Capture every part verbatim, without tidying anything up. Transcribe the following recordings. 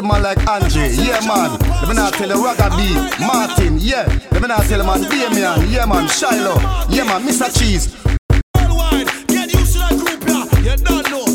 man like Andre, yeah man. Let me not tell you Ragga B, Martin, yeah. Let me not tell you man Damian, yeah man, Shiloh, yeah man, Mister Cheese. Worldwide, get used to that group, yeah. You don't know.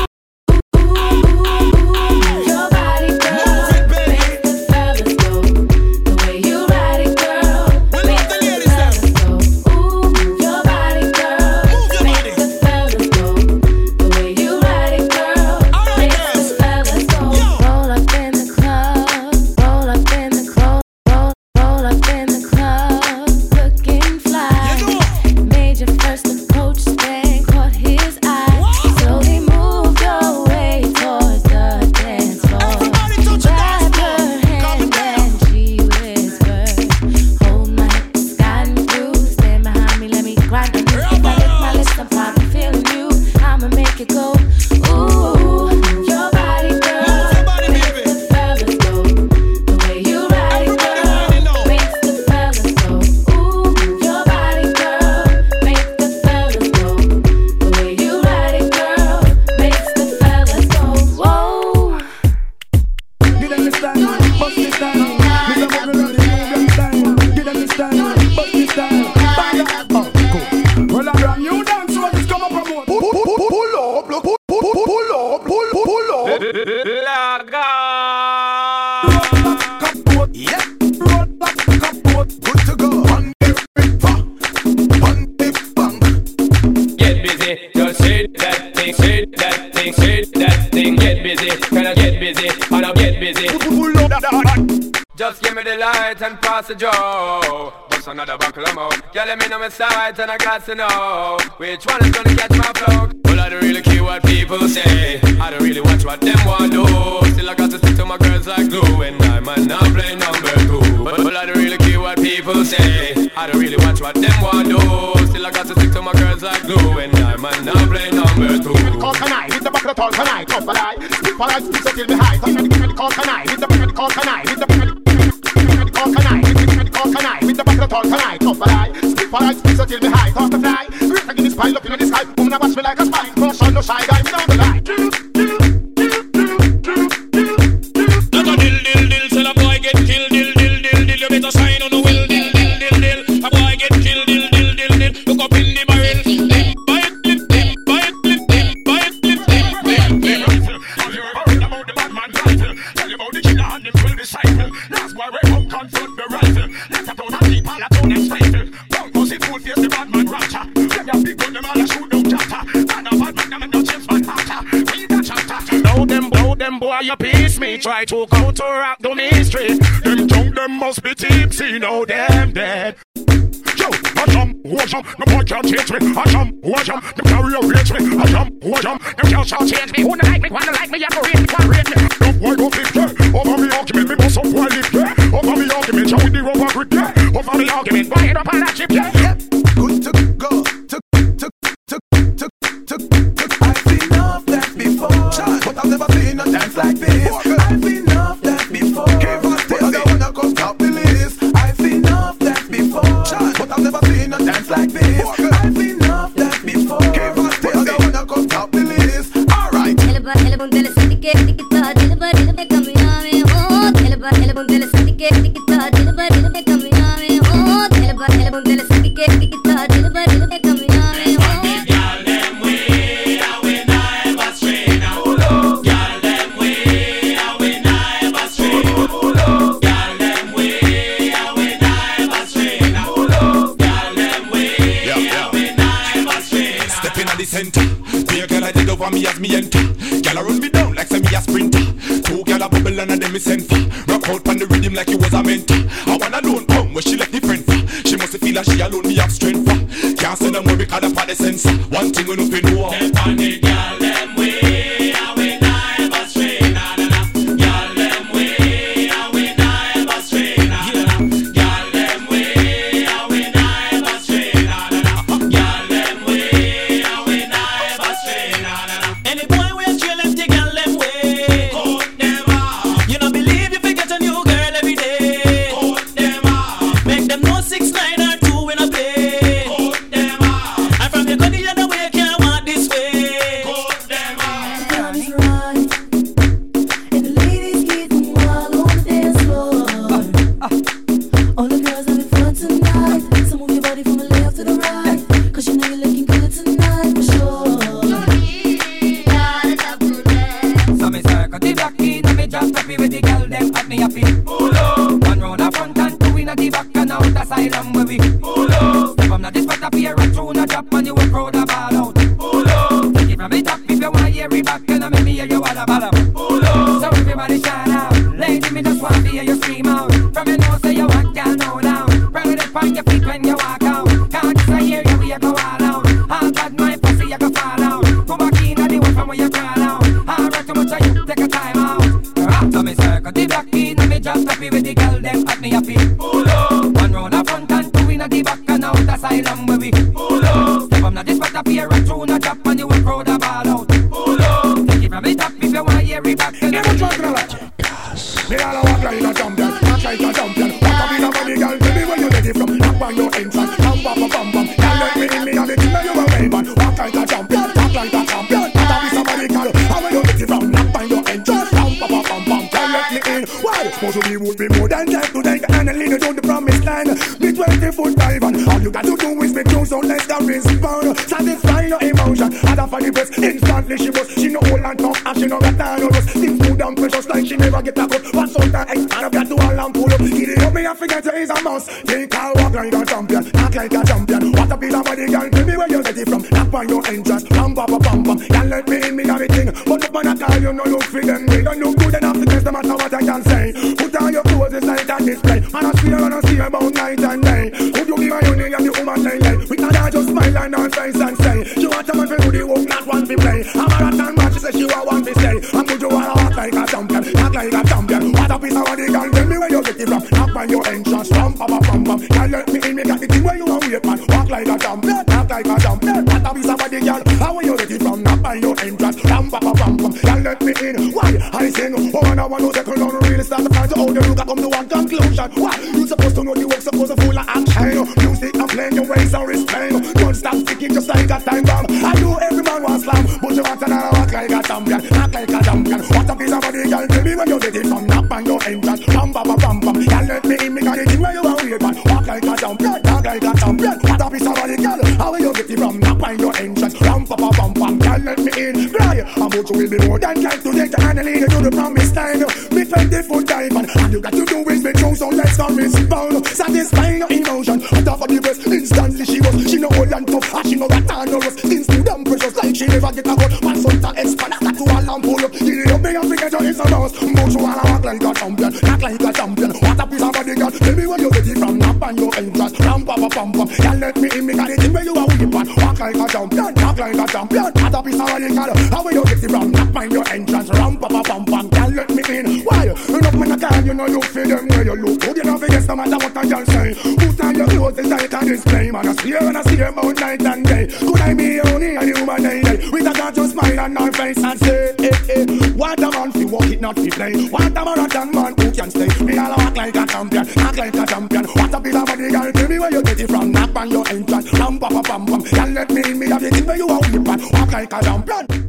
And pass the Joe. Bust another buckle of more. Girl, let me know my sides and I got to know which one is gonna catch my flow. Well, I don't really care what people say. I don't really watch what them want do. Still I got to stick to my girls like glue. And I might not play number two. But well, I don't really care what people say. I don't really watch what them want do. Still I got to stick to my girls like glue. And I might not play number two. Give me the call tonight, hit the back of the tall tonight. Top of the eye, skip alright, skip so till me high. Give me the call tonight, hit the back of the call tonight. Hit the back of the call tonight, hit the call tonight. With the back of the tall tonight. Top of the eye, skip alright, skip so till me high. Talk to fly, great again is pile up in the sky. Woman I watch me like a spy. No shine, no shy guy, me down the line. Like a dill, dill, dill, till a boy get killed, dill, dill, dill, dill. You better sign on the will, dill, dill, dill, dill. A boy get killed, dill, dill, dill, dill. Look up in the barrel. Buy it, flip, flip, buy it, flip, flip, buy it, flip, flip, flip, flip. Have you ever heard about the bad man rifle? Tell you about the killer and him full disciple. Last boy we come confront the rifle. Let up on a deep all a tone and stifle. Don't go sit full face the bad man rancher. Them ya big gun them all a shoot down chatter. And a bad man them no James Van Hatter. We the chatter. Now them bow them boy you piece me. Try to counteract the mystery. Them drunk them must be tipsy. Now them dead. Yo, I jump, oh jump, no boy can't change me. I jump, oh jump, them carry a reach me. I jump, oh jump, them can't shout change me. Wanna like me, wanna like me, you go rate me, wanna rate me. No boy don't flip, yeah. Over me argument, me bust up boy lip, yeah. Over me argument, show with the rubber grip, yeah. Over me argument, boy head up on that chip, yeah. Yep, good to go, to, to, to, to, to, to. I've seen enough that before, but I've never seen a dance like this. I've seen enough that before, but I don't wanna come top the list. I've seen enough that before, but I've never seen a dance like this. I've seen enough that before, but I don't wanna come top the list. Alright. over me as me enter. Gyal run me down like say me a sprinter. Two gyal a bubble and a dem me send for. Rock out on the rhythm like you was a mentor. I want alone come where she left the friend for. She must feel like she alone me have strength for. Can't send them where because of the sensor. One thing we know fi know. Them on the gyal them way, and we never stray. Na na na. Gyal them way, and we never stray. Na na na. Gyal them way, and we never stray. Na na na. Gyal them way, and we never stray. Na na na. Any boy we stray left the gyal them way. Cut them off. You don't believe you fi get a new girl every day. Cut them off. Make them know six nine or two in a play. Cut them off. And from your gun the other way can't walk this way. Cut on your feet when you walk out. Can't just a hear you, we a go all out. All bad my pussy, you go fall out. Go back in at the one from where you crawl out. All right, too much of you, take a time out. After me circle the back in, and me just happy with the girl, them at me happy. Pull up. One round the front and two in at the back and out asylum where we. Pull up. Step up now this spot up here and through no drop and you will throw the ball out. Pull up. Take it from the top if you want to hear it back. And never try to watch. Me all walk like a champion, walk like a champion. Walk up in a body, girl, tell me where you get it from. Knock on your entrance, bam bam bam bam. Girl, let me in me and the thing that you a wave on. Walk like a champion, talk like a champion. Walk up in somebody, girl, how where you get it from? Knock on your entrance, bam bam bam bam. Girl, let me in. Why? Supposed to be would be more than time to take and lead you to the promised land. Me twenty foot dive and all you got to do is make you so less than respond. Satisfy your emotion, other for the best. Instantly she was, she no hold and talk and she no got time no rust. Things move down precious like she never get a cut. What's all that X and I've got to all and pull up. Get it up me and forget you is a mouse. Take her walk like a champion, act like a champion. What a piece of body, girl, tell me where you get it from. Knock on your entrance, bam bam bam bam. Can't let me in, me have a thing. But up on a call, you know look for them. They don't look good enough to test no matter what I can say. Put on your clothes, it's like that display. And I see her and I see her about night and day. Could you give my honey and the woman say, hey, we can just smile and her face and say, she want a man to do the work, not want to play. A marathon man, she say she want one to stay. And could you wanna walk like a champion, act like a champion. What a piece of body, girl, tell me where you get it from. Knock on your entrance, ram, pam, pam, pam. Can't let me in, me got the thing where you want wait, man. Walk like a champion, act like a champion. What a piece of body, girl, how where you get it from? Knock on your entrance, ram, pam, pam, pam. Can't let me in, why? I sing, oh, and I want to settle down, really start to find out the look, I come to one conclusion. Why? You supposed to know the work, supposed to full of action. Music and playing your ways and restrain. Don't stop sticking just like a time bomb. I know every man wants slam, but you want to know walk like a champion, act like a champion. What a piece of body, girl, tell me where you get it from. Knock on your entrance, bam, bam, bam, bam. Can't let me in, me got the thing where you want wait, man. Walk like a champion, act like a champion. What a piece of body, girl, how will you get it from? Knock on your entrance, bam, bam, bam, bam. Can't let me in, cry. I'm about to will be more than glad to take the hand and lead you to the promised land. Me twenty foot dive and all you got to do is make you so less than respond. Satisfy your emotion, after for the best. Instantly she was, she no old and tough, and she no got time no rust. Things too damn precious like she never get a cut. Man son to expand, I got to all and pull up. Get it up, me and forget you is a mouse. But you wanna walk like a champion, act like a champion. What a piece of body, girl, tell me where you get it from. Knock on your entrance, ram pa pa pam pam. Can't let me in, me got it in where you are whip on. Walk like a champion, act like a champion. What a piece of body, girl, how will you get it from? Knock on your entrance, ram pa pa pam pam. Can't let me in, why? Enough man a can, you know look for them where you look. Good enough against no matter what I can say. Put on your clothes, it's like a display. Man, I see her and I see her about night and day. Could I be only a human day? With a girl to smile on her face and say, hey, hey, what a man fi walk it not fi play. What a marathon man who can stay. Me all walk like a champion, act like a champion. What a piece of body, girl, tell me where you get it from. Knock on your entrance, ram pa pa pam pam. Can't let me in, me have the thing where you are whip and walk like a champion.